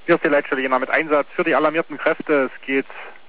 Hier ist die Leitstelle Jena mit Einsatz für die alarmierten Kräfte. Es geht